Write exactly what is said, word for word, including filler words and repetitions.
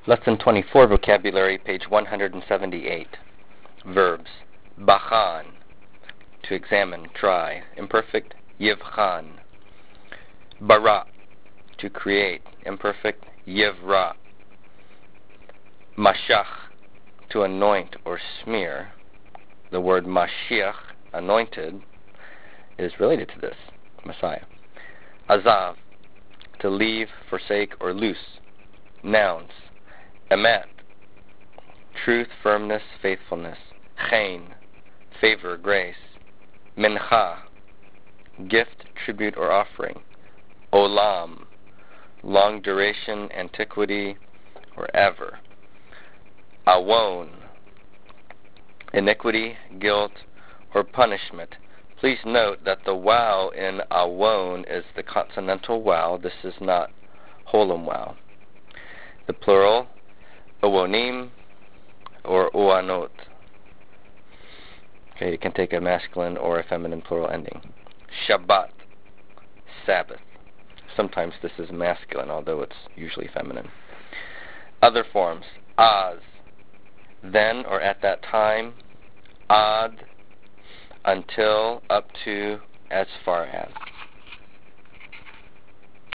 Lesson twenty-four, Vocabulary, page one hundred seventy-eight. Verbs. Bachan, to examine, try. Imperfect, yivchan. Bara, to create. Imperfect, yivra. Mashach, to anoint or smear. The word Mashiach, anointed, is related to this, Messiah. Azav, to leave, forsake, or loose. Nouns. Emet, truth, firmness, faithfulness. Chen, favor, grace. Mincha, gift, tribute, or offering. Olam, long duration, antiquity, or ever. Awon, iniquity, guilt, or punishment. Please note that the wow in awon is the consonantal wow. This is not holam wow. The plural, owonim, or oanot. Okay, it can take a masculine or a feminine plural ending. Shabbat, Sabbath. Sometimes this is masculine, although it's usually feminine. Other forms. Az, then or at that time. Ad, until, up to, as far as.